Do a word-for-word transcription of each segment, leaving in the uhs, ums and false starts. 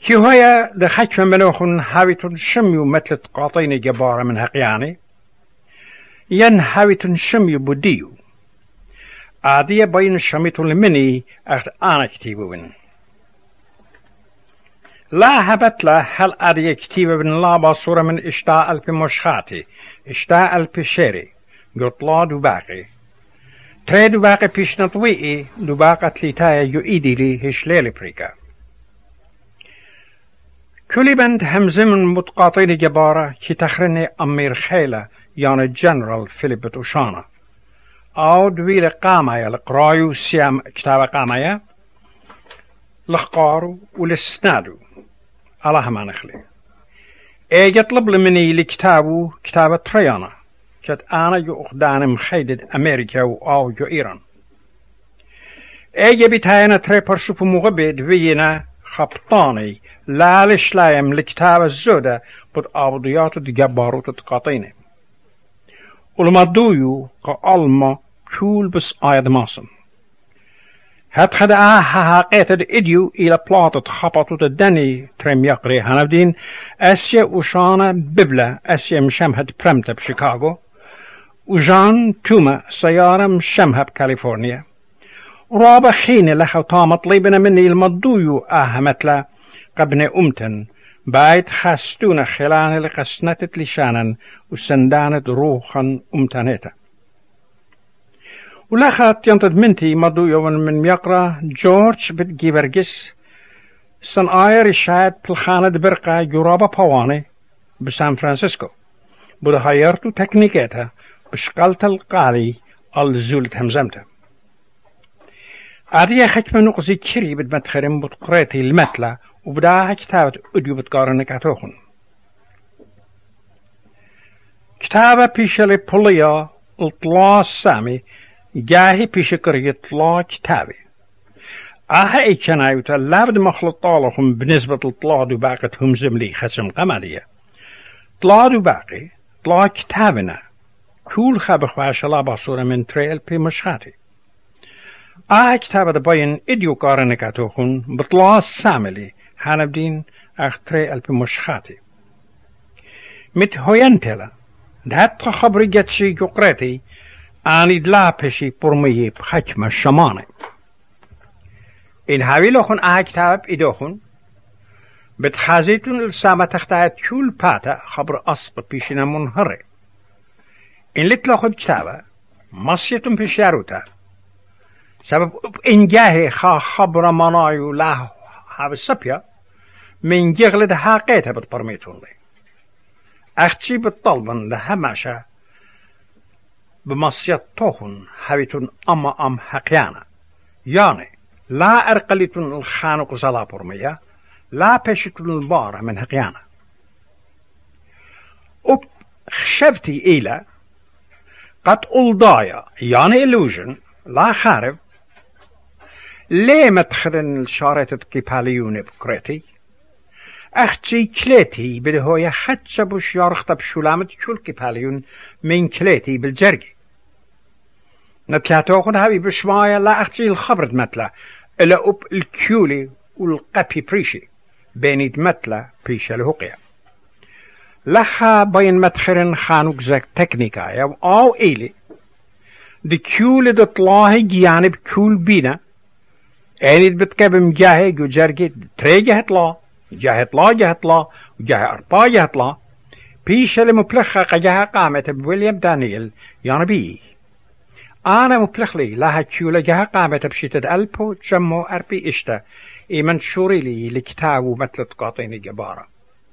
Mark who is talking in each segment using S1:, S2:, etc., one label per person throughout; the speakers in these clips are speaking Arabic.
S1: كي هيا دخلت من منوخن هاويتون شميو مثل قاطين جبارة من هقياني ين هاويتون شميو بوديو عادية بين شميتون لمني أخت أنا كتيبوين لا هبت له هل عادية كتيبة بن لا باصورة من اشتاء البي مشخاتي اشتاء البي شيري قلت لا دوباقي تري دوباقي بيش نطويقي دوباقة تليتايا يو إيدي لي هشليلي بريكا كل بند همزة من متقاطين جبارة كي تخرني أمير خيلة يعني جنرال فيليب توشانا أو دويل قامايا لقرايو سيام كتاب قامايا لخقارو ولسنادو الله ما نخلي اي يطلب مني لكتابو كتابة تريانا كت أنا جو أخدان مخيدد أمريكا أو جو إيران اي جبتاينا تري برسوب مغبد فينا خبطاني لا لشلايم لكتاب الزودة بد أبضيات الجباروت التقاطيني ولما دويو قالما كول بس آيد ماسن هاد خدعا حقيقة الإديو إلى بلاطة خبطو الدني ترم يقري هنفدين أسيا وشانا ببلا أسيا مشمهد برمتا بشيكاغو وجان توما سيارة مشمها بكاليفورنيا رابع خين لخو طامطليبنا مني المضويو أهمتلا قبن أمتن بايت خاستونا خلان لقسنتت لشانا وسندانت روحا أمتانيتا ولخات ينتد منتي مضويو من يقرأ جورج بتجيبرجس سن آير الشاهد بالخانة برقة جرابة بواني بسان فرانسيسكو بده هايرتو تكنيكاتها بشقلت القالي الزولت همزمته عادية ختمة نقزي كري بدمتخرم بتقريتي المتلة وبداها كتابة أديو بتقارنك عتوخن كتابة بيشالي بوليا الطلاع السامي جاهي بيشكري اطلاع كتابي آها اي كنايوتا لابد مخلط طالهم بنسبة الطلاع دو باقة هم زملي خسم قمالية طلاع دو باقي طلاع كتابنا كل خبخ وعشلا باصورة من تريل بي مشخاتي آه كتابة باين إديو قارنكاتوخن بطلاع الساملي هانبدين أختري ألبي مشخاتي مت هوينتلا دهت خبري جتشي يقريتي آني دلابشي برمي بحكمة الشماني إن هاوي لوخن آه كتاب إدوخن بتخازيتون السامة تختايت كل باتا خبر أصب بيشنا منهري إن لتلوخد كتابة مصيتون بشاروتا سبب إنجاهي خا خبر منايو لا هاب السبيا من جغلد حقيتها بتبرميتون لي أختي بالطلبن لهماشا بمصيت توخن هاويتون أما أم حقيانا يعني لا أرقليتون الخانق زلا برمية لا بيشتون البارة من حقيانا أب خشفتي إلى قد ألضايا يعني illusion لا خارب ليه مدخلن الشارة كيباليون بكريتي أختي كليتي بدهوية خدشة بوش يارخت بشولامة كل كيباليون من كليتي بالجرقي نتلاتوخن هاوي بشمايا لا أختي الخبرت متلا إلا أب الكيولي والقبي بريشي بينيد متلا بيشا الهقيا لخا بين مدخلن خانوك زك تكنيكايا أو إيلي دي كيولي دطلاهي جانب كول بينا أنيد بتكبم جاهي جو جرقي تري جهت لا جهت لا جهت لا وجاه أربا جهت لا بيشا لمبلخة قجاها قامت بويليام دانييل يعني بي أنا مبلخلي لها كيولة جاها قامت بشتد ألبو جمو أربي إشتا إيمن شوري لي لكتابو مثل تقاطيني جبارة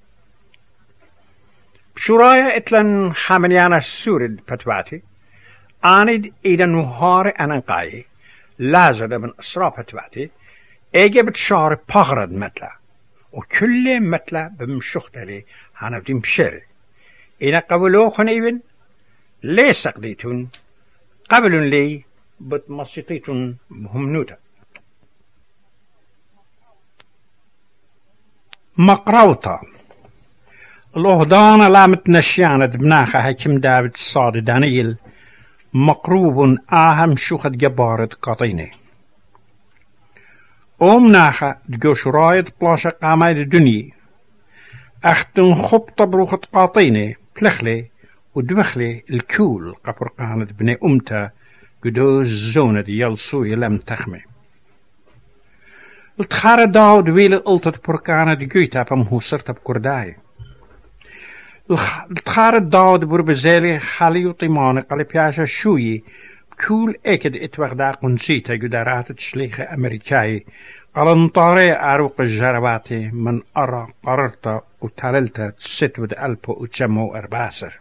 S1: بشورايا إتلن خامنيانا السورد بتباتي آند إذا نهار أنقاي لازد من أسراب بتباتي إجابت شعر بغرد متلا وكل متلا بمشختلي هنبدي بشري إن قبلو خنيبن لي سقديتون قبل لي بتمسطيتون بهمنوتا مقروطة الأهدان لامت نشيانة بناخة حكم داود الصاد دانييل مقروب آهم شوخد جبارة قطيني أم ناخا دجوش رايد بلاشا قاماي الدنيا أختن خبطة بروخة قاطيني بلخلي ودوخلي الكول قبرقانة بني أمتا قدوز زونة يلسوي لم تخمي التخارة داود ويل القلطة برقانة جيتا بمهوسرتا بكرداي التخارة داود بربزالي خالي وطيماني قالي بياشا شوي بكول اكد اتوغدا قنسيتا قدارات تشليخ امريكاي قال نطاري اروق الجرباتي من ارى قررتا وتاللتا تستود البو وتسمو ارباسر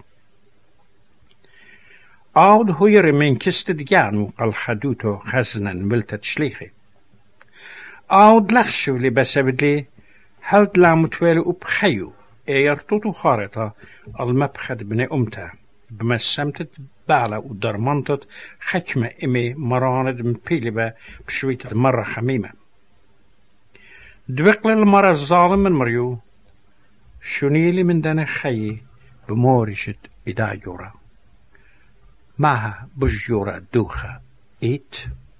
S1: عود هوير من كست ديانو قال خدوتو خزنا ملتا تشليخي عود لخشو اللي بسبدلي هلد لا متوالي وبخيو ايرتوتو خارطة المبخد بني امتا بمسمتت بالا ودرمانتت حكمة امي مراند مبيلبة بشويتة مرة خميمة دوقل المرة الظالم من مريو شنيلي من دانا خيي بمورشت ادا يورا معها بجيورا دوخة ايت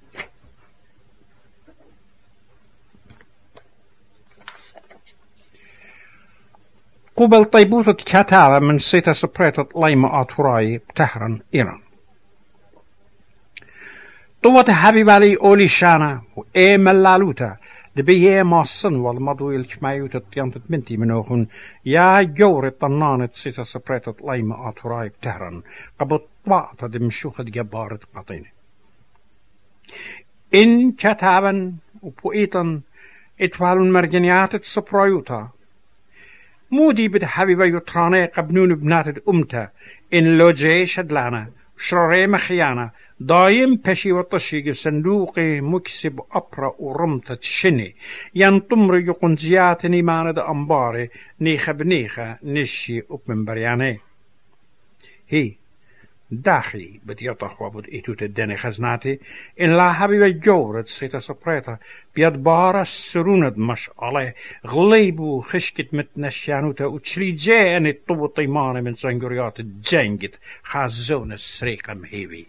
S1: قبل طيبوتة كتابة من سيتا سبريتة لايمة آتوراي بتهران إيران طوة حبيبالي أولي شانا وإيه ملالوتا دبيه ماصن والمضوي الكمايوتة تيانتت منتي منوخن يا جوري طنانة سيتا سبريتة لايمة آتوراي بتهران قبل طبعتا دمشوخة جبارة قطينة إن كتابا وبوئيتا اتوالون مرجنيات سبرايوتا مودي بد حبيبة يطراني قبنون بنات الأمتا إن لوجي شدلانا شراري مخيانا دايم بشي وطشيق صندوقي مكسب أبرا ورمتة شني ينطمر يقن زياتني ماند أنباري نيخة بنيخة نشي أبمن برياني هي داخلي بد يطخ وبد إيتوت الدني خزناتي إن لا حبيبة جورت سيتا سبريتا بيد بارا سروند مش عليه غليبو خشكت متنشيانوتا وتشري جاني طبو طيماني من زنجريات الجنجت خازون السريقة مهيبي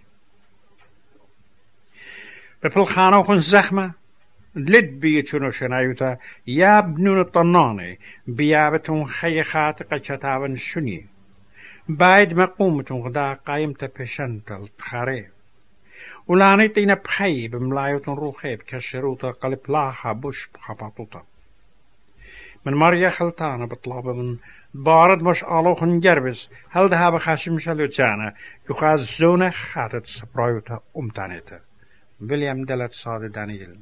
S1: ببالخانة وخن زخمة لد بيتشونو شنايوتا يا بنون الطناني بيابتون خيخات قشتاون شني بعد ما قومت غدا قايمت بشنت التخاري ولاني تينا بخي بملايوت روخي بكشروتا قلب لاحا بوش بخبطوتا من مريا خلطانة بطلاب من بارد مش آلوخ نجربس هل دها بخاشم شلوتانا يخاز زونة خاتت سبرايوتا امتانيتا ويليام دلت صاد دانييل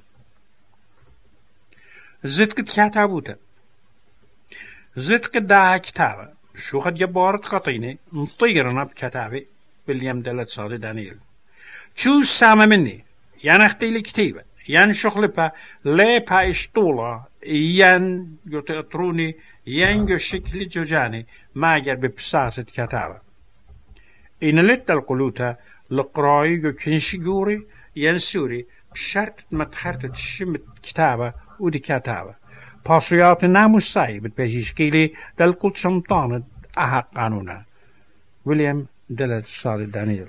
S1: زدك كتابوتا زدك داها كتابة شو خد جبارت قطيني مطيرنا بكتابي ويليام دلت صاد دانييل شو سامة مني ين اختي لي كتيبة ين شغل با لي با اشطولة ين يتأطروني ين يو شكل جوجاني ما جر ببساسة كتابة إن لت القلوتا لقراي يو كنشيغوري ين سوري بشرط متخرطة شمت كتابة ودي كتابة باسويات ناموس ساي بتبيشكيلي دل قلت شمطانة أها قانونا ويليام دلت صاد دانييل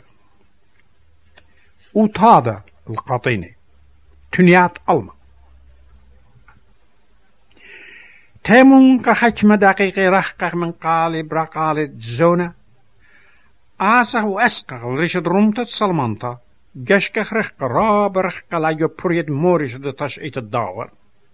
S1: وطادة القاطيني تنيات ألما تيمون كحكمة دقيقة رخقة من قالب رقالة زونة آسه وأسقق رشد رمتة سلمانتا جشك رخق راب رخق لا يبريد مورش دي تشعيت الداور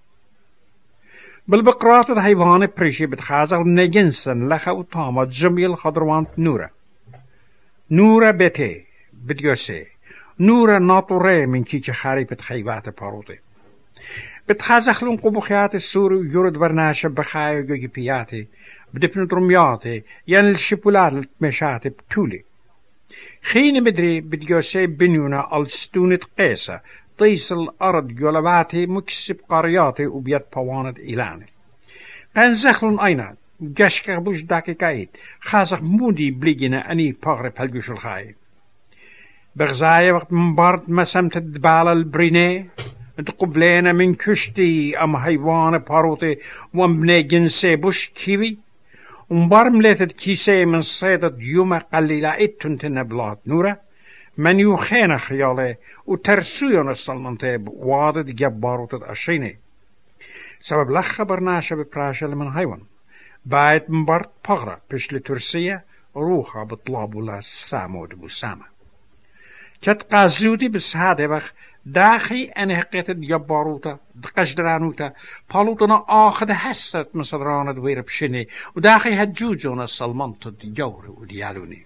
S1: بالبقرات الحيوان بريشي بتخازق نجنسن لخا وطامة جميل خضروانت نورة نورة بيتي بديوسي نورة ناطوري من كيكي خاريبة خيبات باروتي بتخازق لون قبوخيات السوري يورد برناشة بخايا جوجي بياتي بدفن درمياتي ين الشبولات التمشاتي بتولي خين مدري بديوسي بنيونا الستونة قيسة طيس الأرض جولباتي مكسب قرياتي وبيت بوانت إيلاني أن زخلون أينا جشك بوش داكي كايد خازق مودي بليجنا أني بغرب هالجوش الخاي بغزاية وقت مبارد مسمت الدبالة البريني تقبلينا من كشتي أم حيوان باروتي ومبني جنسي بوش كيوي ومبار مليتت كيسي من صيدة يوم قليلا اتن تنبلات نورة من يخين خياله وترسيون السلمنتي بوادد جباروت الأشيني سبب لخ خبرناش ببراشل من هايون بعد مبارت بغرة بش لترسية روخا بطلابو لا سامود بسامة كت قازودي بسهادة بخ داخي أنا حقيقة جباروتا دقشدرانوتا بالوتنا آخد حسد مصدرانا دوير بشيني وداخي هجوجونا السلمنت ديور وديالوني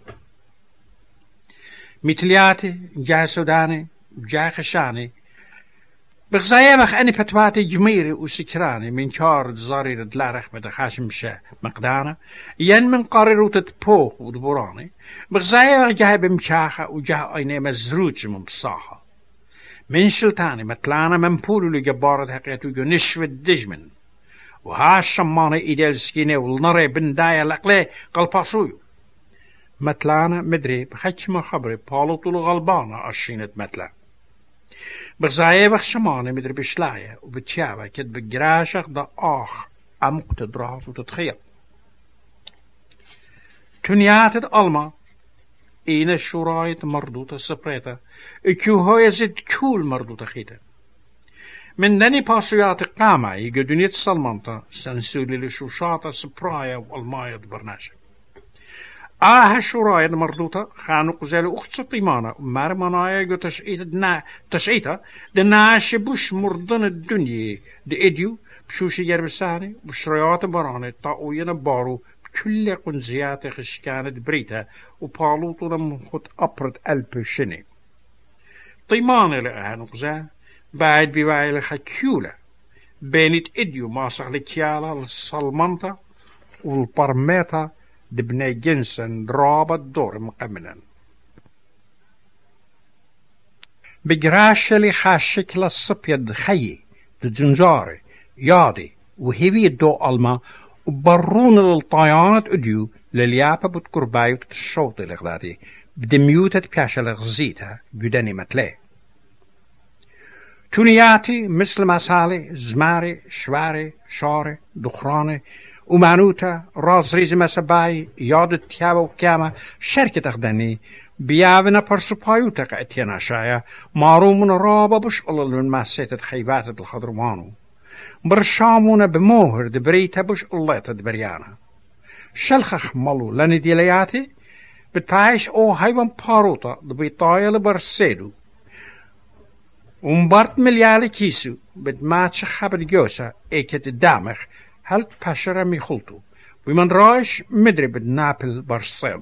S1: مثلياتي جاه سوداني جاه خشاني بغزايبخ أني فتواتي جميري وسكراني من شار زاري دلارخ مدخاشم شا مقدانا ين من قارروتة بوخ ودبوراني بغزايبخ جاه بمشاخة وجاه أيني مزروج من بصاحة من سلطاني متلانا من بولو لجبارة حقيقتو جو نشوة دجمن وهاش شماني إيديل سكيني والنري بندايا لقلي قلباسويو متلانا مدري بخيش ما خبري بالو طولو غلبانا أشينت متلا بغزاية بخشماني مدري بشلاية وبتشابة كد بجراشق دا آخ عمق تدرات وتتخيل تنيات الألما إينا الشرايط مردوطة السبريطة اكيو هو يزيد كول مردوطة خيطة من داني باسويات قامة يقدونيت سلمانتا سنسولي لشوشاطة سبراية والماية برناشة آه الشرايط مردوطة خانو قزالو أخت سطيمانة ومارمانايا يقو تشعيتا دنا تشعيتا دناش بوش مردن الدنيا دي إديو بشوشي جربساني بشريات براني طاقوينا بارو كل قنزيات خشكانة بريتا وبالوطنا مخط أبرد ألب شني طيمانة لأهانو قزال بعد بيواي لخكيولة بينت إديو ماسخ لكيالا للسلمانتا والبرميتا دبني جنسن رابط دور مقمنا بجراش لي خاشك للصبيد خيي دجنجاري يادي وهبي الدو ألما وبرون للطيانة أديو لليابة بتكرباي وتتشوط لغدادي بدميوتة بياشة لغزيتها جداني متلي تونياتي مثل مسالي زماري شواري شاري دخراني ومعنوتا راز ريز مساباي ياد تيابا وكاما شركة أخداني بيابنا برسوبايوتا قاتينا شايا مارو من رابا بش الله من مسيتة خيبات الخضروانو برشامونا بموهر دبريتا بش الله تدبريانا شلخخ مالو لاني ديلياتي بتعيش او هايبان باروتا دبيطايا لبرسيدو ومبارت مليالي كيسو بدماتش خابد جوسا ايكت دامخ هلت باشرة ميخلطو ومن رايش مدري بدنابل برسيل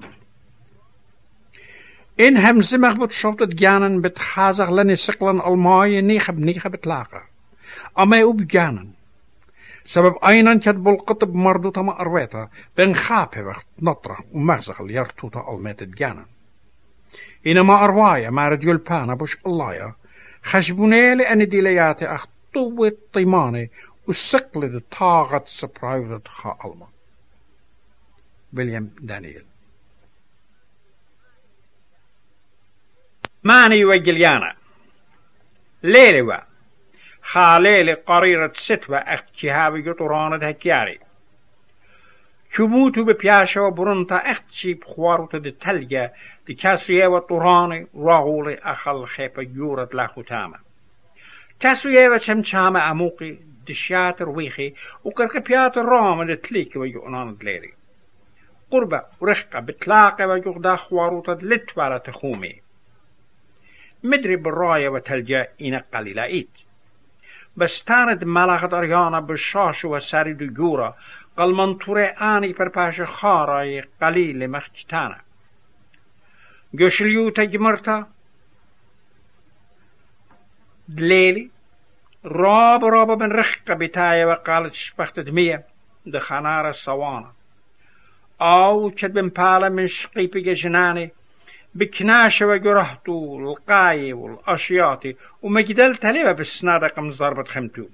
S1: إن همزمخ بتشوطت جانن بتخازغ لني سقلن الماي نيخب نيخب بتلاقى أما يوب جانن سبب أينان كتبو القطب مردوطة ما أرويتا بين خابه وقت نطرة ومغزغ اليرتوطة الميت جانن إنما أروايا ما رديو البانا بوش اللايا خشبوني لأن ديلياتي أخ طوة طيماني وسقلد طاغت سبرايوة خا ألما ويليام دانييل ماني وجليانا ليلوا خاليلي قريرة ستوى اختشهاب يطرانة هكياري كموتو ببياشا وبرنتا اختشي بخواروتا دي تلجة دي كاسوية وطراني راغولي أخل خيبا يورت لاخوتاما كاسوية وشمشامة أموقي دشيات رويخي وكركبيات الرام اللي تليك ويقنان دليري قربة ورشقة بتلاقي ويقدا خواروتا لتوالا تخومي مدري بالراية وتلجا إنا قليلا إيت بس تاند ملاغت أريانا بالشاش وساري دجورا قل منطوري آني برباش خاراي قليل مختتانا قشليو تجمرتا دليلي راب راب من رخقة بتاية وقالت شبخت دمية دخانار الصوانة أو تشد بن بالا من شقيبي جناني بكناشة وجرهتو القاي والأشياطي ومجدل تليبا بالسنادق مزاربة خمتو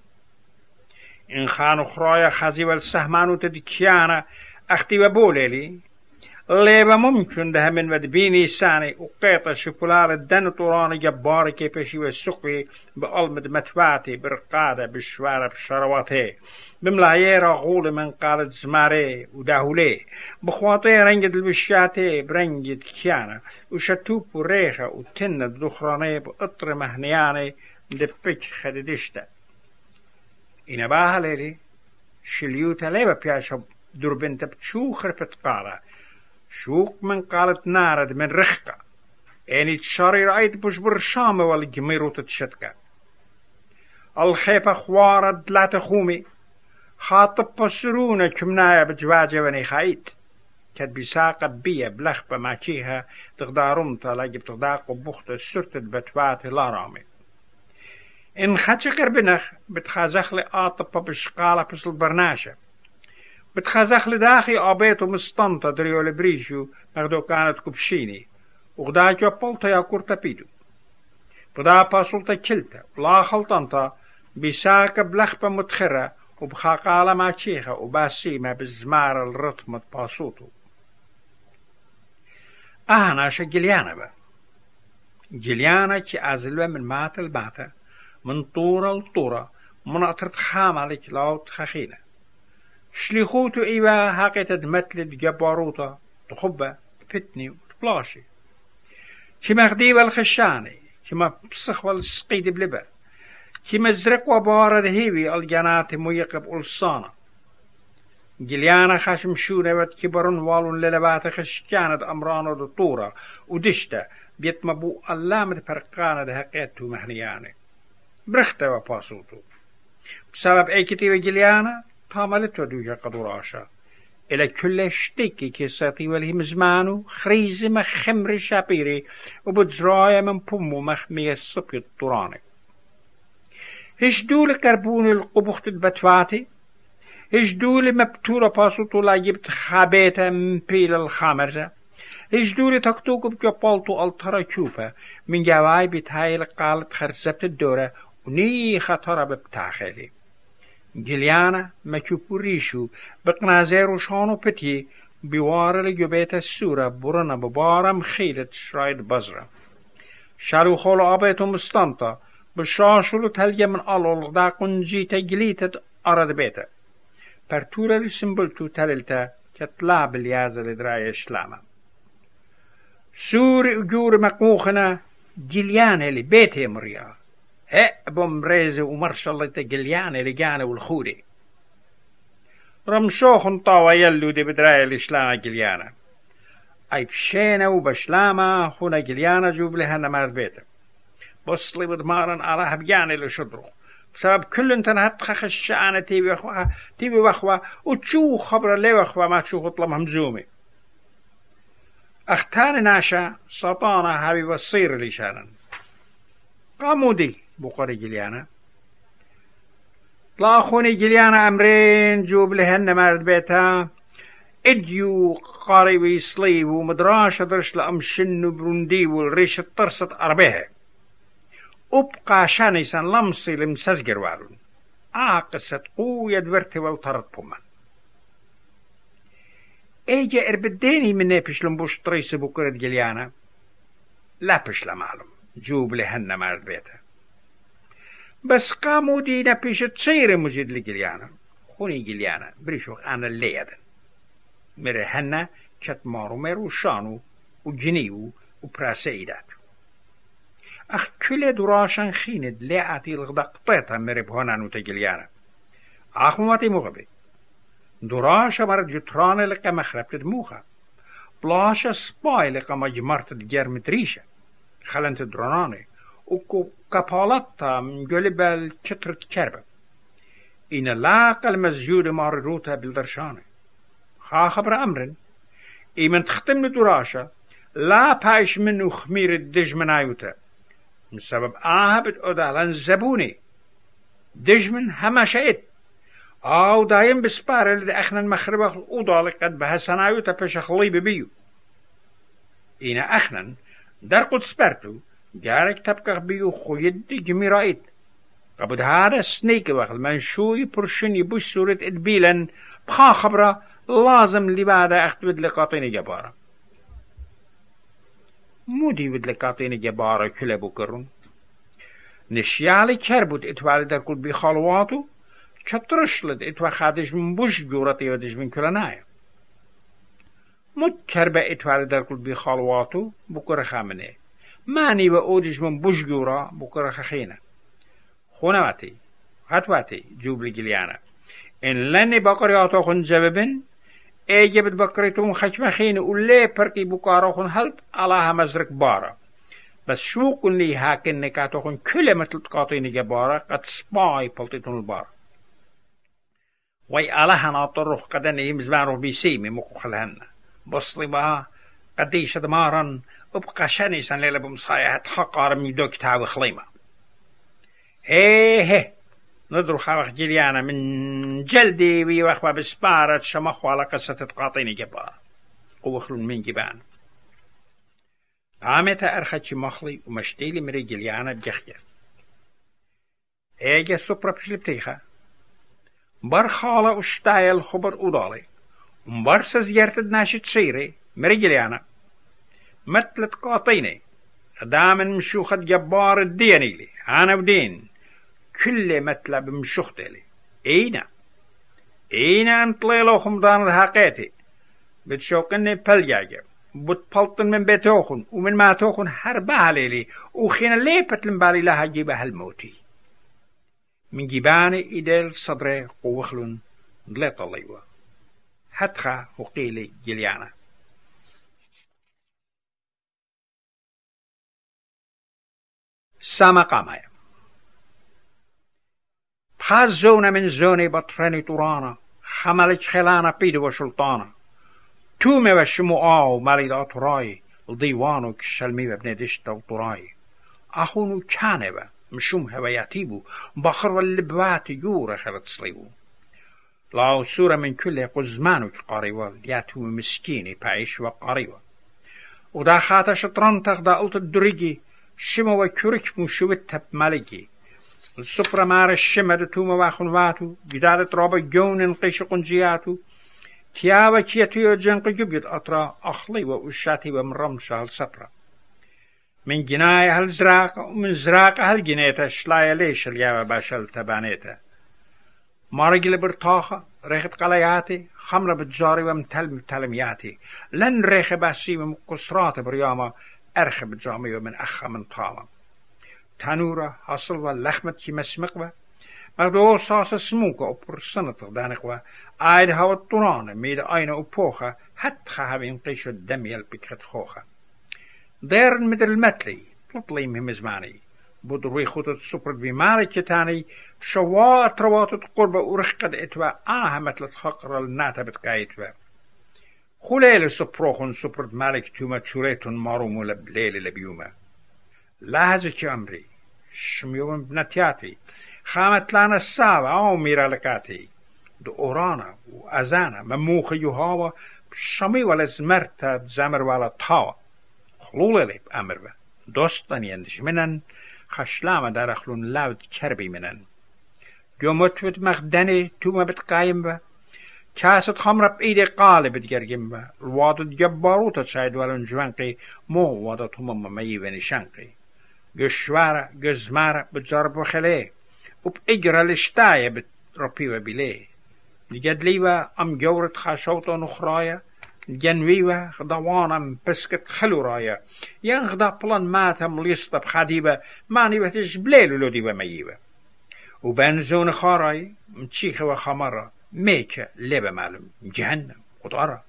S1: إن خانو خرايا خزي والسهمانو تدكيانا أختي وبوليلي ليبا ممكن ده من ود بيني ساني وقيطة شوكولاتة دن طوراني جباري كيفشي والسقي بقلمد متبعتي برقادة بالشوارع بشرواتي بملاييرا غولي من قالة زماري وداهولي بخواطي رنجد البشاتي برنجد كيانا وشتوب وريخة وتنة دخراني بقطر مهنياني دبك خددشتا إنا باها ليلي شليوتا ليبا بياشا دربنتا بتشو خرفت قارة شوق من قالت نارد من رخقة يعني تشاري رأيت بش برشامة والجميرو تتشتكا الخيفة خوارد لا تخومي خاطب بسرونة كمنايا بجواجة وني خايت كد بساقة بيا بلخبة ماشيها تغدارمتا لاجب تغداق بوخت سرتت بتواتي لا رامي إن خاتشقر بنخ بتخازخ لي آطبة بشقالة بس البرناشة بتخازخ لي داخي آبيتو مستنطة دريو لبريشو مغدو كانت كبشيني وغدا جوبلتا يا كورتا بيدو بدا باسولتا كلتا ولا خلطنتا بساقة بلخبة متخرة وبخاقالة ماشيها وباسيمة بالزمار الرتم باسوتو أهنا شا جليانا با جليانا كي أزلوة من مات الباتا من طورة لطورة من أطرت خاملك لاوت خخينة شليخوتو إيوا هاقيت دمتلد جباروتا تخبة تفتني وتبلاشي كما غديبة الخشاني كما بسخ والسقيد بلبا كما زرق وبارد هيوي الجانات ميقب ألصانة جليانا خشم شونة وات كبرن والون للبات خش كانت أمرانو دطورة ودشتا بيتمبو اللامد فرقانة دهقيتو مهنياني برخته وباسوتو بسبب اي كتيبة جليانا طاملت ودوجة قدوراشا إلى كل شتيكي كيساتي والهم زمانو خريزي مخمر شابيري وبتزرايا من بومو مخمية الصبي الطوراني هش دول كربون القبخت البتواتي هش دول مبتورة باسوتو لا جبت خابيتا من بيل الخامرزة هش دول تكتوك بجبالتو الترا كوبا من جواي بتهايل قالت خرزبت الدورة وني خطرة ببتاخلي جليانا مكوبو ريشو بقنازيرو شانو بتي بوار لجبيت السورة برنا ببارم خيلة شرايد بزرة شالو خولو آبيتو مستنطة بشاشلو تلجة من ألول داقن جيتا جليتة أرد بيتا برتورة لسنبلتو تللتا كتلا باليازة لدراية إسلاما سوري وجور مقوخنا جليانا اللي بيتي مريا هي بمريزة ومرشالة جليانا اللي جانا والخوري رمشوخن طاوة يلو دي بدراية الإسلام جليانا أي بشينا وبشلاما هنا جليانا جوب لها نمار بيتا بصلي بدمارن على هبياني اللي شدرو بسبب كل انت هتخخ الشعنة تيبي وخوا تيبي وخوا وتشوف خبر اللي وخوا ما تشوف اطلب همزومي اختاني ناشا سطانا هابي بصير لي شانا قاموا دي بقري جليانا طلاخوني جليانا امرين جوب لهن مارد بيتها اديو قاري صليب ومدراش درش لأمشن بروندي والريش الطرسة أربيها أبقى شانيسان لمصي لمسزجر والون آقصت قوية دورتي والطرد بومان ايجا اربديني من نيبش لنبوش طريس بكرة جليانا لا بش لمعلوم جوب لهن مارد بيتها بس قاموا دينا بيش تصير مزيد لجليانا خوني جليانا بريشوخ انا اللي يدن مره هن كت مارو ميرو شانو وجنيو وبراسيدات اخ كل دراشن خيند لعتي الغدق طيطا مرب هنانو تجليانا اخواتي مغبي دراشة مرد يتران لقا مخربت دموخا بلاشة سباي لقا مجمرت دجرمت ريشة خلنت دراناني وكو كابالتا من جلب الكترت كربة إن لاقى المسجود مارروتا بالدرشاني خا خبر أمرن إيمن تختم دراشة لا بايش منو خمير الدج من عيوتا من سبب آهبت أدالان زبوني دجمن هما شئت أو دايم بسبار اللي أخنا المخربة أودالك قد بهسان عيوتا بش خليب بيو إنا أخنا در قد سبرتو جارك تبقى بيو خويد جميرائد قبض هذا سنيك وقل منشوي برشني بش سورة إدبيلا بخا خبرة لازم اللي بعد أخت بدل قاطين جبارة مودي بدلكاتين جبارة كله بكرون نشيالي كربوت اتوالي در كل بخالواتو كترشلد اتوا خادش من بوش جورتي ودش من كلنايا مد كربة اتوالي در كل بخالواتو بكرة خامنه ماني و اودش من بوش جورا بكرة خخينة خونواتي هاتواتي جوب لجليانا إن لني بقرياتو خن جببن ايجي بد بقريتو خشم خينة ولي بركي بكارو خن هلب علىها مزرك بارا بس شو كن لي هاكن نكاتو خن كل مثل تقاطيني جبارا قد سباي بلطيتون البار وي علىها ناطروح قدن يمزبان روح بيسيمي مقو خلهن بصلي بها قديش دمارا ابقى شاني سن ليلة بمصايا حقار من دو كتاب خليمة هيه هيه ندرو خاوخ جليانا من جلدي ويوخوا بسبارة شمخوا على قصة تقاطيني جبارا قوخلون من جبان عامتا أرخدش مخلي ومشتيلي مري جليانا بجخجر ايجا سوبرا بشلبتيخا بار خالة اشتايل خبر أودالي ومبار سزيارتد ناشي تشيري مري جليانا مثل تقاطيني دامن مشوخة جبار الديني لي أنا ودين كل مطلب مشوختلي اينا اينا انطليلو خمدان الحقيتي بتشوقني بلجاجة بتبلطن من بيتوخن ومن ما توخن حربها ليلي وخينا ليبت لمبالي لها جيبها الموتي من جيباني إيديل صدري قوخلون دليط الليوة حتخا وقيلي جليانا ساما قامايا بخاز زونة من زوني بطراني طورانا خمالك خلانا بيدو وشلطانا تومي وشموعاو مالي دا طراي الديوانو كشلمي وبندشتا وطراي أخونو كانوا مشوم هواياتيبو بخر واللبوات يورا خلط صليبو لاو سورة من كل قزمانو كقاريوة لياتو مسكيني بايش وقاريوة ودا خاتا شطران تغدا قلت الدريجي شمو وكورك مشوتها بمالكي السفرة مار الشمد توما واخنواتو جدالة رابا جون قيش قنجياتو تياوا كيتيو جنق جبيت أطرا أخلي وأشاتي ومرمشة السفرة من جناية هالزراقة ومن زراقة هالجنيتة شلايا ليش الياوا باشل تبانيتة مارجل برطاخة ريخت قلياتي خمرة بتجاري ومتلم تلمياتي لن ريخ باسي ومقصرات برياما أرخ بجامي ومن أخا من طالم تانورة حصل واللخمة كي مسمقوة مردو صاصة سموكة وبرسنة دانقوة آيد هوا الطرانة ميد آينا وبوخة حتى هاوين قيشو الدمي البكرة خوخة ديرن مدر المتلي تطلي مهمزماني بدروي خطط سبرد بمالي كتاني شوات رواتت قربة ورخقد اتوا آها مثل الخقر الناتا بتقايتوا خليل سبروخن سبرد مالك توما تشوريتون مارومو لبليل لبيوما لحظة كامري شميوم بنتياتي خامت لنا السابع أو ميرا لكاتي دو أورانا وأزانا مموخ يهاوا شمي ولا زمرتا زمر ولا طاوا خلول لي بأمر با دوستان يندش منن خشلامة دارخلون لاود كربي منن جومت بد مخدني توما بتقايم با كاسد خمرة بإيدي قالب بتجرجم با الوادد جباروتا تشايد ولن جوانقي مو وادد هم مميوين شانقي جشوارة جزمارة بتجرب وخليه وبإجرى الاشتاية بتربيوه بليه لجدليوه أم جورت خاشوطة نخرايا الجنويوه خدوانا مبسكت خلورايا ين خدا بلان ماتا مليسطة بخديبة ماني بتش بليلو لوديوه ميوه وبنزون خاراي متشيخة وخمرة ميكة لبه معلوم جهنم قطارة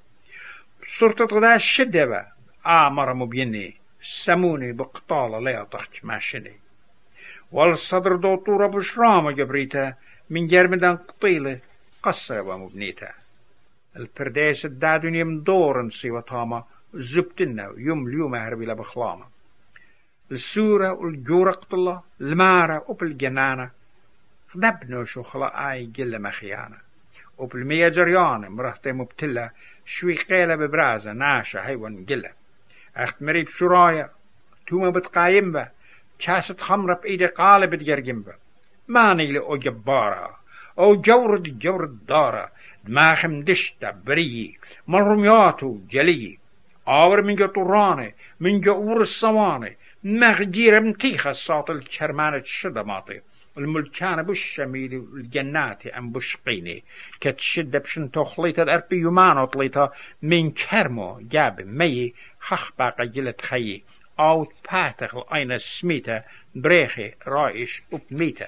S1: صورة غدا الشدة آمر مبيني سموني بقطالة لا تخش ماشني والصدر دوطورة بشرامة جبريتا من جرمدان قطيلة قصة ومبنيتا البرديس الدادون يمدورن سيوطاما زبتنا يوم اليوم هربي لبخلامة السورة والجورة قطلة المارة وبالجنانة خدبنو شو خلاقاي جل مخيانة وبالمية جريانة مرهتي مبتلة شوي قيلة ببرازة ناشة هيوان جلة اخت مريب شرايا توما بتقايم با كاسة خمرة بإيدي قالب تجرجم با ماني لأو جبارة أو جورد جورد دارة دماغم دشتا بريي من رمياتو جلي آور من جو طرانه من جو أور الصوانه مغجير متيخة الصوت الكرمانة شدماطي الملكانة بش شميلي الجنات أم بشقيني كتشد بشن تخليتا الأربي يمانو طليتا من كرمو جاب مي خخ باقا جلت خيي أو باتخ أين سميتا بريخي رايش وبميتا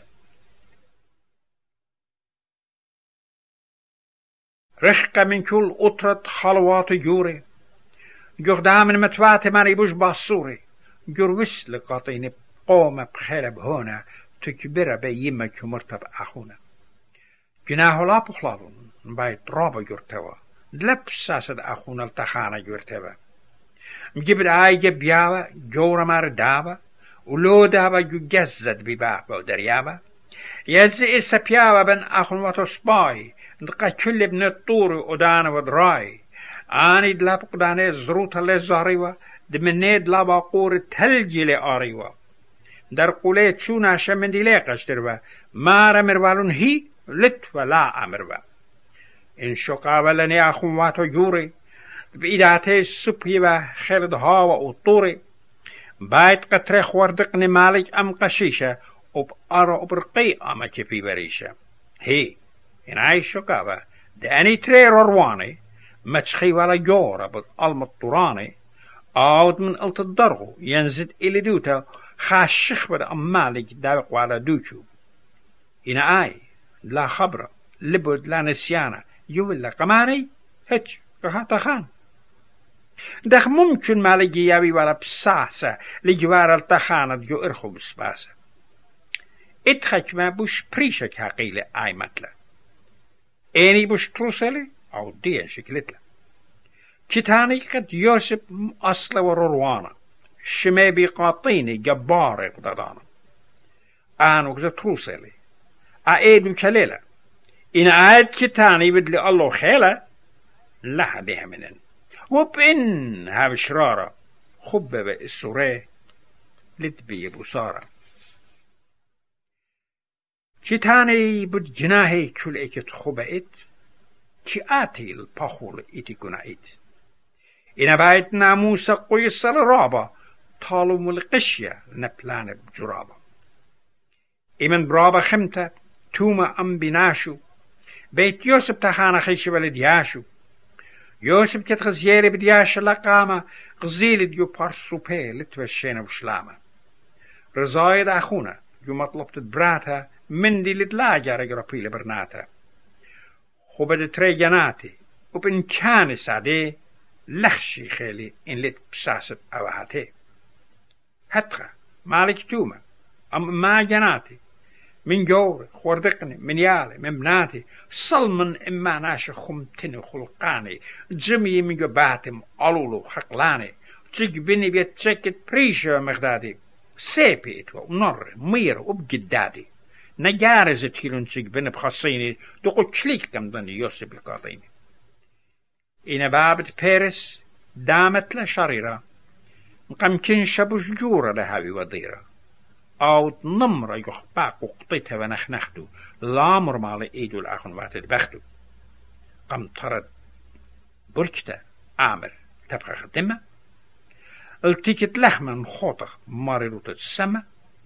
S1: رخقة من كل أطرة خلوات جوري جغدام من متوات ماني بوش باصوري جروس لقاطين قوم بخلب هنا تكبر بيما كمرتب أخونا جناه لا بخلاضون بايت رابا جرتوا دلبس ساسد أخونا التخانا جرتوا مجبر آي جبياوا جورا مار دابا ولو دابا جزد ببابا ودريابا يزي إسا بياوا بن أخون واتوسباي نقا كل ابن الطور ودانا ودراي آني دلاب قداني زروطة لزاريوا دمني دلابا قور تلجي لآريوا در قولي شونا شمن دي ليقش دروا مارا مروالون هي لتوا لا أمروا إن شقا ولني أخون واتو جوري بإداتي سبيوا خلد هاوا وطوري بايت قطري خوردقني مالك أم قشيشة وبأرى وبرقي أما كفي بريشة هي إن عايش شقا داني تري رواني ما تشخي ولا جورة بالقلم الطوراني عود من قلت الدرغو ينزد إلي دوتا خاشخ بدا أمالك داوق وعلى دوشو إنا آي لا خبرة لبود لا نسيانة يولا قماني هج قهاتا خان دخ ممكن مالك يابي ولا بساسة لجوار التخانة جو إرخو بسباسة اتخك ما بوش بريشك حقيلة آي متلا إني بوش تروسلي أو دين شكلتلا كتاني قد يوسف أصل وروانا شمي بقاطيني جبار قدادانا آن وكذا تروسلي أعيد وكليلة إن عاد كتاني بدلي الله خيلة لا بها منن وبإن هاب شرارة خبب السورة لتبي بصارة كتاني بد جناهي كل إيكت خبئت كي آتي البخول إيتي كنايت إن بايت ناموس قيس الرابة طالو ملقشية نبلان بجرابة إمن برابة خمتة توما أم بناشو بيت يوسف تخانا خيش ولد ياشو يوسف كت غزيري بدياش لقامة غزيل ديو بارسو بي لتوشينا وشلامة رزايد أخونا جو مطلبت براتها من دي لتلاجة رجرابي لبرناتها خوبد تري جناتي وبن كان سعدي لخشي خيلي إن لت بساسب أوهاتي هتخا مالك توما أم ما جناتي من جوري خوردقني من يالي من بناتي صلمن إما ناشي خمتني خلقاني جمي من جباتم ألولو خقلاني تيج بني بيت تشكت بريشة مغدادي سيبي إتوا ونر مير وبجدادي نجارز تيلون تيج بني بخصيني دقو تشليك كم دني يوسف القاطيني إنا بابت بيرس دامت لشريرة مقام كنشا بجورة لهاوي وضيرة أو نمرة يخباق وقطيتها ونخنختو لا مرمالي إيدو الأخن واتد بختو قم ترد بركتا آمر تبقى خدمة التيكت لخمن خوطخ ماري روتة السما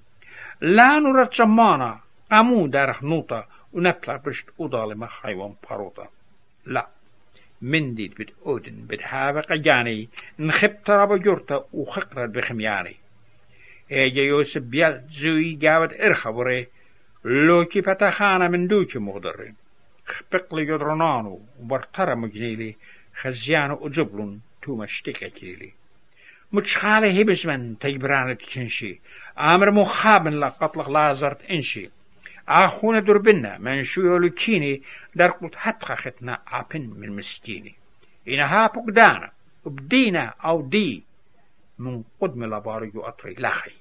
S1: لا نورت جمانا قامو دارخ نوطة ونبلا بشت أضالي حيوان باروطة لا من ديد بد أودن بد هابق جاني نخبت رابا جورتا وخقرد بخمياني ايجا يوسف بيال زوي جاود ارخبوري لوكي بتاخانا من دوكي مغدرين خبقلي جدرنانو وبرطرة مجنيلي خزيانو وجبلون توما شتيكا كيلي متشخالي هبزمن تجبرانت كنشي امر مخابن لقطلق لازرت انشي اخونا دربنا من شو يولوكيني درقلت حتخا ختنا عبن من مسكيني إنا هابق دانا وبدينا أو دي من قدم لباري أطري لخي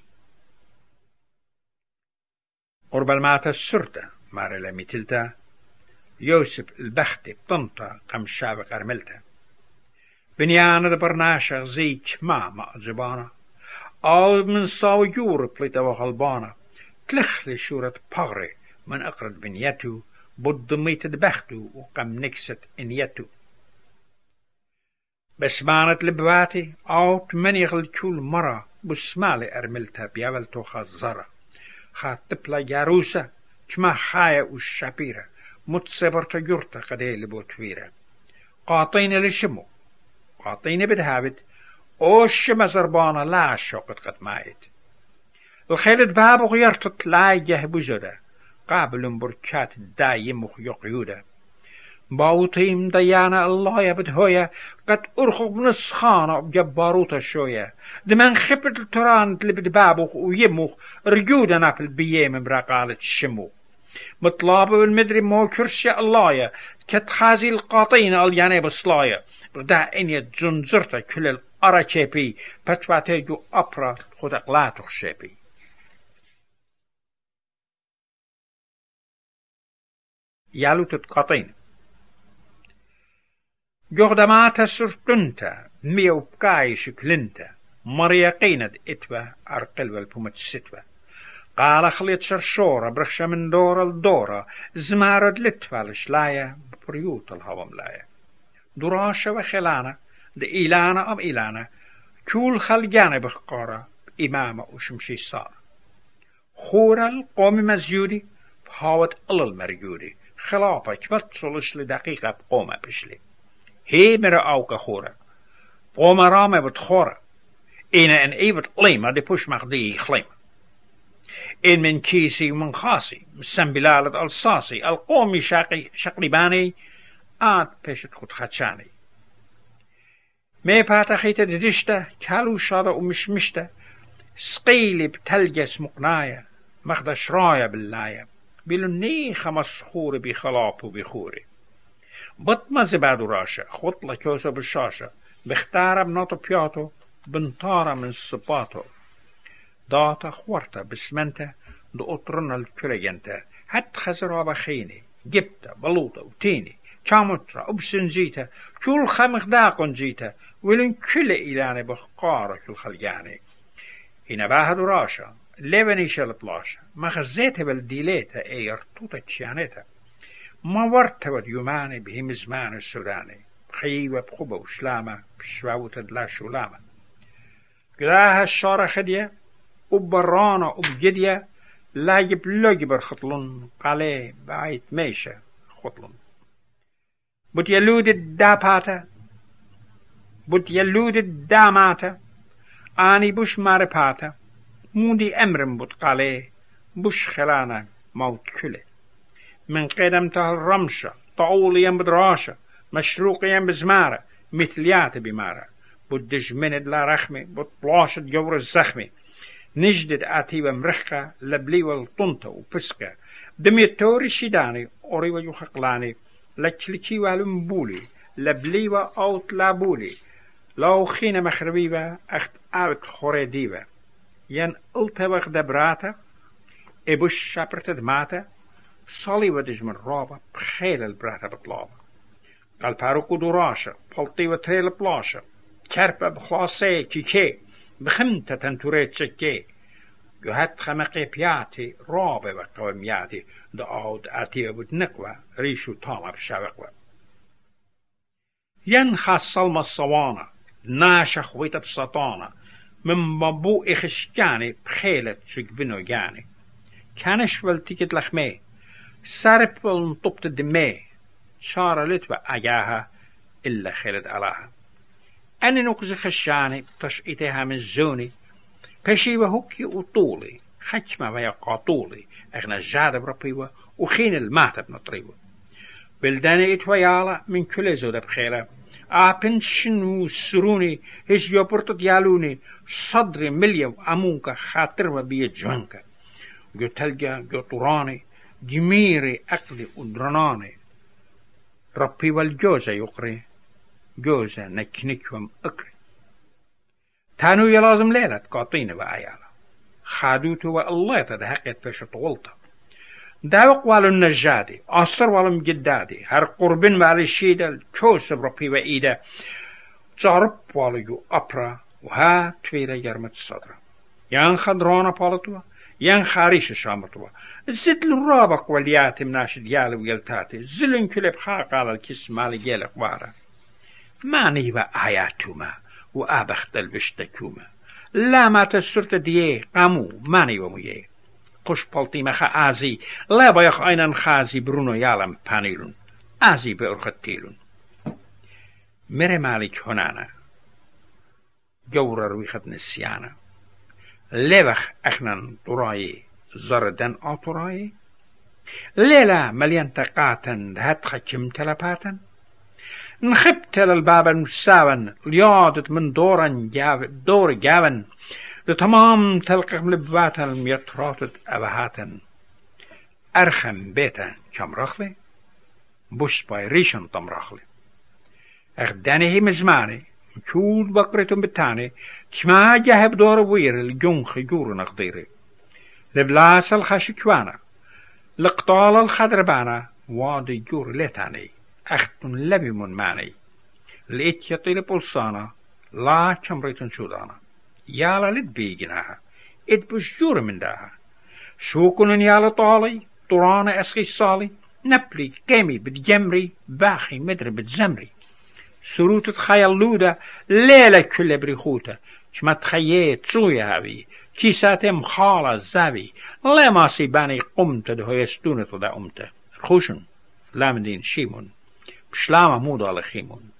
S1: قرب الماتا السرطة ماري لميتلتا يوسف البختي بطنطا قم شابق أرملتا بنيانا دبرناشا زي كما ما أجبانا أو من صاو يور بليتا وغلبانا تلخلي شورة بغري من أقرد بنياتو بود ميت دبختو وقم نكست إنياتو بس مانت لبواتي اوت من يغل كل مرة بسمالي ارملتها بيابل توخا الزرة خاطبلا جاروسة كما خايا والشابيرة متصبرت جرتا قدي لبوتويرة قاطين لشمو قاطين بدهابت اوش مزربانا لا شوقت قد مايت الخيلت بابو غيرت تلاي جهبو زودا قابل بركات دايم وخيوق يودا باوتيم ديانا الله يبد هويا قد أرخب نسخانة بجباروتا شوية دمان خبت التران تلبد بابوخ ويموخ رجودا نابل بيام براقالة الشمو مطلابة بالمدري مو كرسي الله كتخازي القاطين الياني بصلايا بدا إني تزنزرتا كل الأرى شابي بتواتي جو أبرا خود أقلاتو شابي يالو تتقاطين جغدماتا سرطنتا ميو بكاي شكلنتا مريقيند اتوا ارقل والبومت ستوا قال خليت شرشورة برخشة من دورة لدورة زمارد لتوا لشلايا ببريوت الهوا ملايا دراشة وخلانة دا إيلانا أم إيلانا كول خلقانة بخقارة إمامة وشمشي صار خورة القوم مزيودي بهاوت ألل مريودي خلافة كبت صلش لدقيقة بقومة بشلي هي مرا أوكا خورة قوم رامة بتخورة إنا إن إيبت قليمة دي بوش مقدي خليمة إن من كيسي ومن خاصي مسن بلالة الصاصي القومي شاقي شقلباني آد بيشت خود خدشاني مي باتا خيتا ددشتا كالو شادا ومشمشتا سقيلي بتلجس مقنايا مخدا شرايا باللايا بلني خمس خوري بخلاب بخوري بطمة زبادو راشا خطلة كوسة بالشاشة بختارة بناطو بياتو بنطارة من الصباطو داتا خورتا بسمنتا دو اطرنا الكريجنتا هات خزرها بخيني جبتا بلوطة وتيني كاموترا وبسنجيتا كل خمخ داقن جيتا ولن كل إلاني بخقارة كل خلقاني هنا باهدو راشا لبني شلطلاشا ما خزيتها بالديليتا اي ارتوتا تشيانيتا ما ورتبت يوماني بهم زمان السوداني خيوة بخبة وشلامة بشواوة دلاش ولامة قراها الشارة خدية وبرانا وبجدية لا يبلغ برخطلن قالي بعيد ميشة خطلن بوت يلود الداباتا بوت يلود الداماتا آني بوش مارباتا مودي أمرم بوت قالي بوش خلانا موت كله من قدمته الرمشة طعوليا بدراشة مشروقيا بزمارة مثليات بمارة بدج مند لا رخمي بطلاشة جور الزخمي نجدد آتيبا مرخة لبليوة الطنطة وبسكة دميتوري شيداني أوريوة يخقلاني لكلكي والمبولي لبليوة أوت لابولي لو خينا مخربيبة أخت آبت خوريديبة ين التبخ دبراتا إبوش شابرت دماتا صالي ودج من رابا بخيل البراتا بطلابا قال باروكو دراشا بلطي وتريل بلاشا كربا بخلاصي كيكي بخمتة تنتوريت شكي جهت خمقي بياتي رابا وقومياتي دعود آتي بتنقوى ريشو طالب شاوقوى ين خاص صلما الصوانة ناشا خويتا بسطانة من مبو إخشكاني بخيلة شكبنو جاني كانش والتيكت لخمي سارب والنطبت الدمي شارة لتوى أجاها إلا خيلت علاها أني نقز خشاني تشقيتها من زوني بشيوة هكي وطولي خشمة ويا قاطولي أغنى جادة بربيوة وخين الماتب نطريوة بلداني اتويالا من كل زودة بخيلة آبن شنو سروني هش يوبرتو ديالوني صدري مليو أمونك خاطر وبيت جوانك جو تلقى جو طوراني جميري أقلي ودرناني ربي والجوزة يقري جوزة نكنكهم أقري تانو يلازم ليلة قاطيني وعيالا خادوتو والله تدهقت فش طولتا داوق والو النجادي أصر والو مجدادي هر قربين والو الشيدة الكوس بربي وإيدا جارب والو يو أبرا وها تويرا يرمت الصدر يان خدرانا بالتوا ين خاريش شامتوا زد الرابق والياتم ناشد يالي ويلتاتي زلن كلب خاق على الكس مالي جيلك وارا ماني وآياتوما وآبخت البشتكوما لا ما تسرت ديه قامو ماني وميه قش بلطي مخا آزي لا بيخ أينن خازي برونو يالم بانيلون آزي بأرختيلون مري مالك هنانا جورا رويخت نسيانا لبخ أخنان طراي زردن أطراي ليلة مليان تقاتا هتخ تلباتا نخبت للبابا مساون ليادت من دورا جاو دور جاون لتمام تلقى ملباتا ميتراتت أبهاتا أرخم بيتا شمرخلي بوش باي ريشن تمرخلي أخداني هي مزماني مشود بقرتم بالتاني تشما جهب دور وير الجنخ جور نقديري لبلاس الخشكوانا لقطال الخدربانا وادي جور لتاني أختن لبي من ماني لإت يطيل بلسانا لا شمريتن شودانا يالا لتبيجناها إد بش جور من داها شوكن يالا طالي طرانا أسخي صالي نبلي كيمي بتجمري باخي مدر بتزمري سروت تخيل لودا ليلة كل بريخوتا شما تخييت سويا هاوي كيساتي مخالة زاوي لا ما سيباني قمت ده يستونة دا أمتا خوشن لامدين شيمون بشلامة مودا لخيمون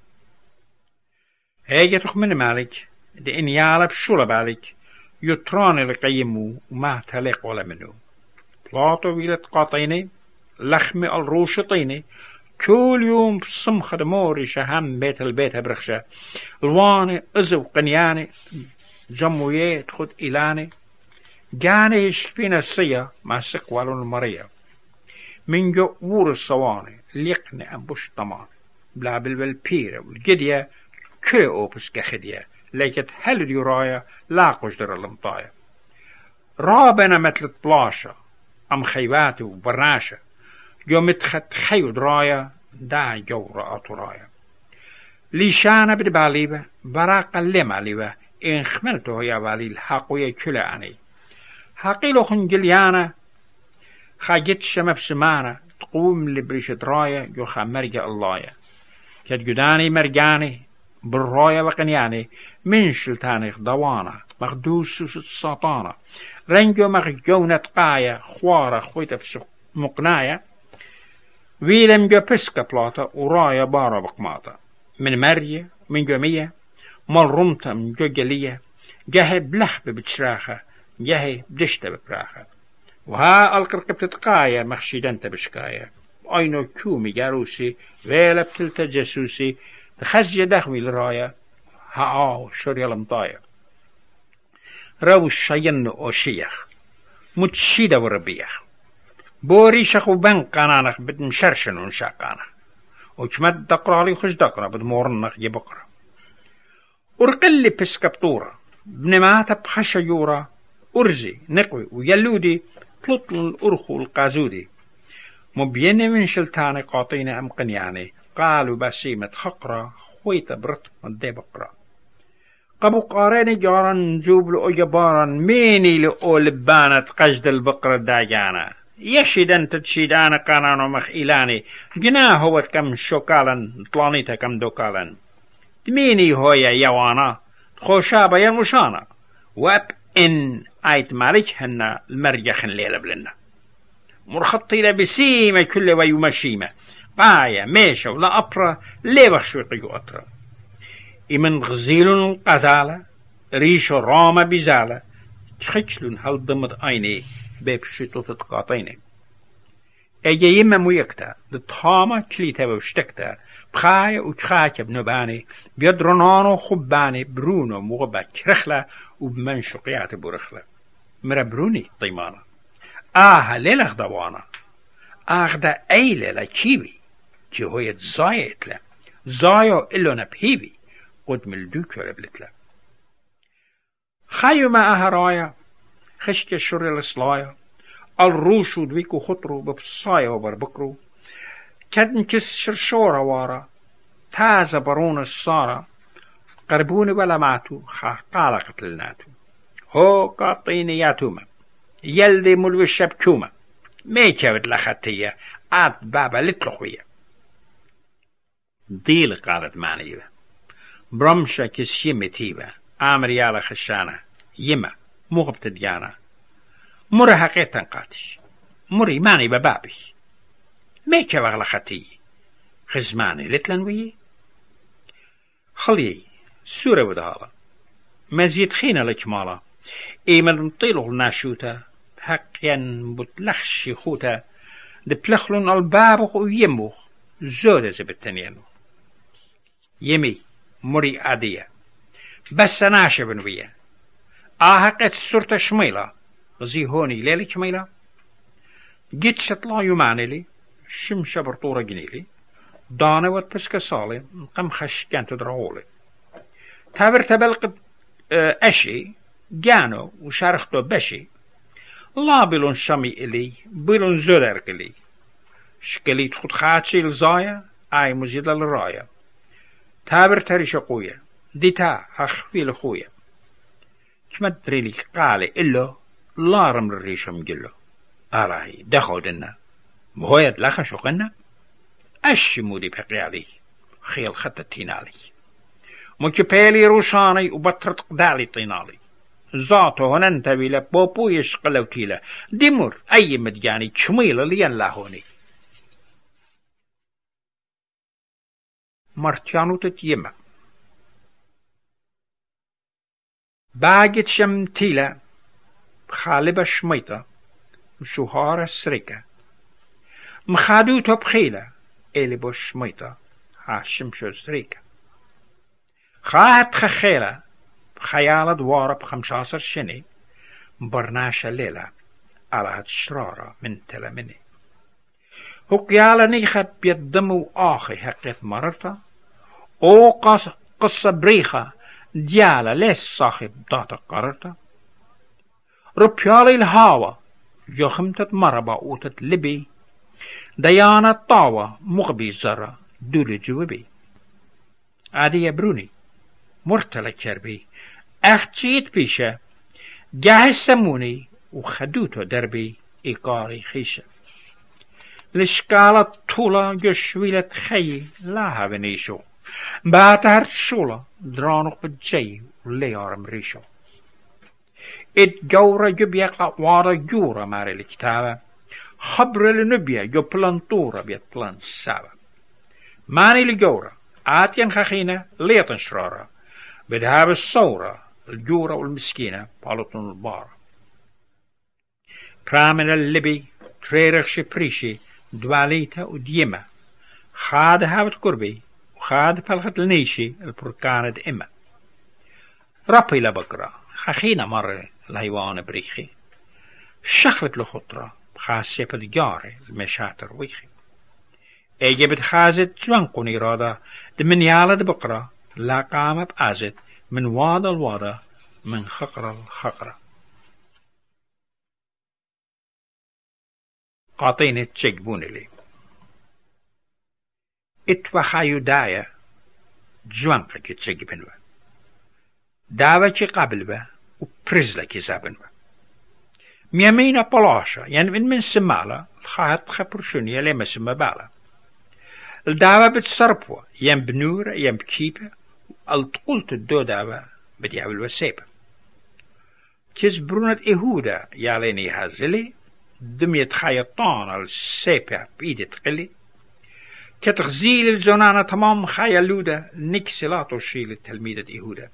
S1: هيجي تخمن مالك دي إن يالب شولا بالك يتراني لقيمو وما تليق ولا منو بلاطو ويلت قاطيني لخمي الروشطيني كل يوم بصمخ دموري شهم بيت البيت برخشة الواني ازو قنياني جمويات خد إلاني جاني يشفين السيا مع سقوالون المريا من جو وور الصواني ليقني أنبوش طمان بلا بالبيرة والجدية كل أوبس كخدية لكت هل دي رايا لا قجدر المطايا رابنا مثل بلاشة أم خيباتي وبرناشة جو متخت خيود رايا دا جو رأت رايا ليشانا بدباليبة براقا لماليبة إن خملتو يا بالي الحقوية كلا أني حقيلو خنجليانا خاجت شمب سمانا تقوم لبريشة رايا جو خمرجة اللهيا كد جداني مرجاني بالرايا وقنياني من شلتاني خدوانا مخدوس الساطانة رنجو مخجونة قايا خوارة خويتا في مقنايا ويلم جو بسكا بلاطة ورايا بارا بقماطة من مرية من جمية مال رمطة من جو جلية جهي بلخ بتشراخة جهي بدشتة ببراخة وها القرق بتتقايا مخشيدان تبشكايا اينو كومي جاروسي ويلا بتلتا جاسوسي تخزي دخوي لرايا ها آو شوريا لمطايا روش شين او شيخ متشيدة وربيخ بوري شخو بن قانانخ بد مشرشن ونشاقانخ وكمد دقرالي خش دقرا بد مورنخ يبقرا ارقلي بسكبطورة بنماتا بخشا يورا ارزي نقوي ويلودي بلطل الارخو القازودي مبيني من شلتاني قاطيني ام قنياني قالوا بسيمة خقرة خويتا برت من دي بقرا قبو قاريني جاران جوب لأو جباران ميني لأو لبانة قجد البقرة داجانا يشيدان تتشيدان قانانو مخيلاني جناه هو كم شوكالا طلانيتا كم دوكالا ميني هويا يوانا خوشابا ينمشانا واب ان ايت مالك هنا المرجخن ليلة بلنا مرخطي لبسيمة كل ويمشيمة قايا ميشا ولا أبرا ليه بخشوقي أطرا إمن غزيلون القزالة ريشو راما بزالة تخجلون هل ضمد عيني بيبشتو تتقاطيني اجا يما مويكتا لطامة كليتا وشتكتا بخايا وكخاكا بنباني بيدرنانو خباني برونو مغبا كرخلة وبمنشقيات برخلة مربروني طيمانة آها ليلة خدوانا آخدا أي ليلة كيبي كي هو يتزايت له زايو إلو نبهيبي قد ملدوكو لبلتله خايو ما أهرايا خشك الشر الإصلايا الروشو دويكو خطرو ببصايا وبربكرو كدن كس شرشورة وارا تازا برون الصارة قربوني ولا ماتو خاقالة قتلناتو هو قاطيني ياتوما يلدي ملو الشبكوما ميكا بتلخطية عاد بابا لتلخوية ديل قالت معنية برمشة كس يمتيبة آمر يالا خشانة يما مغبت ديانا مرة حقيقة قاتش مري ماني ببابي ميكا وغلا خطي خزماني لتلنوي خلي سورة ودهالا مزيد خينا لكمالا ايمن مطيلو الناشوتا حقيا بتلخشي خوتا دبلخلون البابخ ويموخ زودة زبتنينو يمي مري عادية بس ناشبن ويا آهقت سورة شميلة زي هوني ليلي شميلة جيت شطلا يمانيلي شمشة برطورة جنيلي دانا واتبسك صالي قم خش كانت درهولي تابر تبلق أشي جانو وشارختو بشي لا بلون شمي إلي بلون زودر إلي شكليت خد خاتشي الزايا آي مزيد للرايا تابر تريش قوية ديتا أخفي لخويا كما تريلي قالي إلو لا رمل الريشة مجلو أراهي دخل دنا مهوية لخا شوقنا أشي مودي بقي علي خيل خطة تينالي مكبالي روشاني وبطرت قدالي طينالي زاتو هنن تبيلا بوبو يشقلو تيلا ديمور أي مدجاني شميلة ليان لاهوني مرتيانو تتيما باجت شمتيلا بخالبة شميطة وشوهارة سريكة مخادوتو بخيلة إلي بو شميطة هاشمشو سريكة خاهت خخيلة بخيالة دوارة بخمسة شني برناشة ليلة على هاد شرارة من تلمني هقيالة نيخة بيدمو آخي حقيت مررتا او قص قصة بريخة ديالة ليس صاحب داتا قررتا ربيالي الهاوة جخمتت مربا اوتت لبي ديانا طاوة مغبي زرة دولي جوبي عادي يبروني مرتلة كربي اختيت بيشة جاهز سموني وخدوتو دربي إيقاري خيشة الاشكالة طولة جشويلة خي لا هبنيشو باتهر شولة درانوق بجي وليارم ريشو ات جورة جبيا قوارة جورة ماري الكتابة خبر لنبيا جو بلانطورة بيت بلان سابة ماني الجورة آتين خخينة ليتن شرارة بدهاب الصورة الجورة والمسكينة بالطن البارة برامل اللبي تريرخ شبريشي دواليتا وديما خاد هابت قربي وخاد بلغت النيشي البركانة إما ربي لبقرة خخينة مرة الهيوان بريخي شخلت لخطرة بخاصة بدجاري المشاتر ويخي اجبت خازت زوانقوني رادا دمنيالة بقرة لا قام بأزت من وادا الوادا من خقرة الخقرة قاطين تشجبون لي اتوخايو دايا جوانقك تشجبن با داوا چي قابل با وبرزلك يزابن با ميامينا بلاشا يعني من من سمالا الخاهت خبرشونيا لما سما بالا الداوا بتصربوا ين بنور ين بكيبة التقلت الدو داوا بدي عمل وسيبة كيز برونت إهودا ياليني هازلي دمية خيطان السيبة بإيدي تقلي كتغزيل الزونانة تمام خيالودا نكسلاتو شيل التلميذة إهودا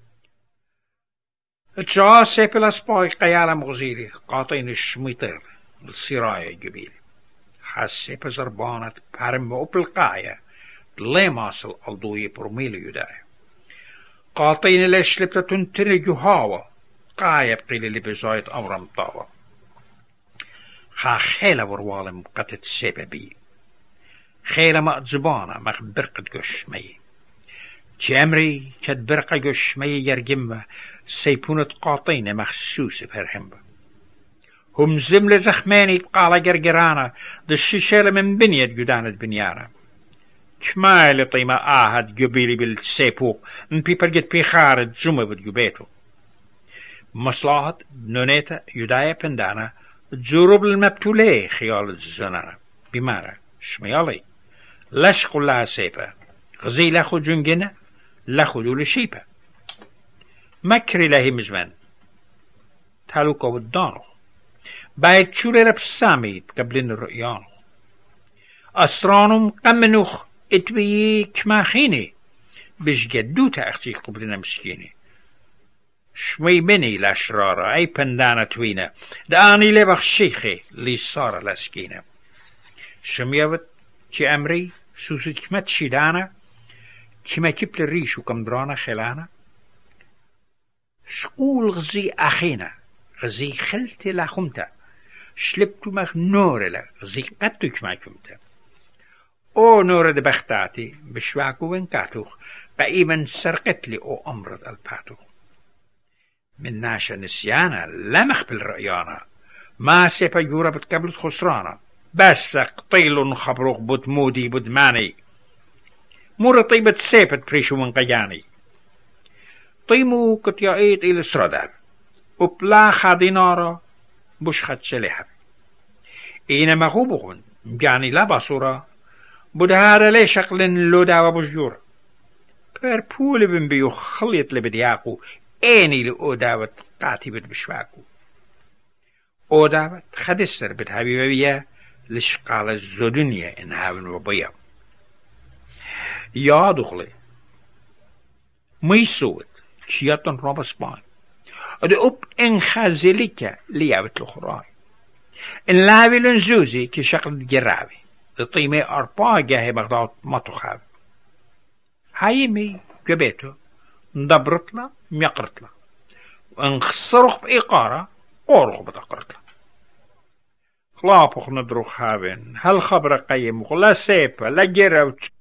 S1: اتجاه سيبة الاسباي قيالة مغزيلي قاطين الشميطر السرايا جبيل حسيبة زربانة بارم وبالقاية ليماس الضوي برميل يداي قاطين الاشلبة تنترجو هاوة قاية بقيل اللي بزايد أمرم طاوة خا خيلة وروالم قتت سيبة بي خيلة ما زبانة ما برقد قش مي جامري كد برقة قش مي يرجمة سيبونة قاطين مخصوص بهرهمبة هم زمل زخماني بقالة جرجرانة دشيشالة من بنية جدانة بنيانة كمال طيمة آهد جبيلي بالسيبوق من بيبر جد بيخارد زومة بدجبيتو مصلاحة نونيتا يدايا بندانا جروب المبتولي خيال الزنانة بمعنى شميالي لش قلها سيبا غزيلة خو جنجنة لخدو لشيبة مكري لهي مزمان تالوكا ودانو بايت شوري رب سامي قبلين الرؤيان أسرانم قمنوخ اتبيي كماخيني بش جدوتا اختي قبلنا مسكيني شمي مني لاشرارة اي پندانة توينة داني لبخ شيخي لي صار لسكينة شميوت كي امري سوسي كمت شيدانا كما كبل الريش وكمدرانا خلانة شقول غزي اخينا غزي خلتي لخمتا شلبتو مخ نور لا غزي قدتو كما كمتا او نور دي بختاتي بشواكو وانكاتوخ قايما سرقت لي او امرض الباتوخ من ناشا نسيانا لمخ بالرأيانا ما سيبا يورا بتقبلت خسرانا بس قطيل خبروخ بود مودي بود ماني مور طيبة سيبت بريشو من قياني طيمو كت يعيد إلى سردار وبلا خادينارا بش خد سليحة إينما خوبوغن يعني لا بصورة بود هذا لي شقل لودا وبجور بر بول بن بيو خليط لبدياقو إني لأوداوت قاتبت بشواكو أوداوت خدستر بتحبيبية لشقال الزدنيا إنهاون وبيا يا دخلي ميسوت كياتن رابسبان أدي أب إن خازليكا ليابت الأخراي إن لاوي لنزوزي كي شقل الجراوي لطيمي أربعة جاهي بغداد ما تخاب هايمي جبيتو ندبرتلا ميقرتلا وإن خسرخ بإقارة قورخ بتقرتلا خلابخ ندروخ هاوين هل خبر قيمخ لا سيبا لا جيروتش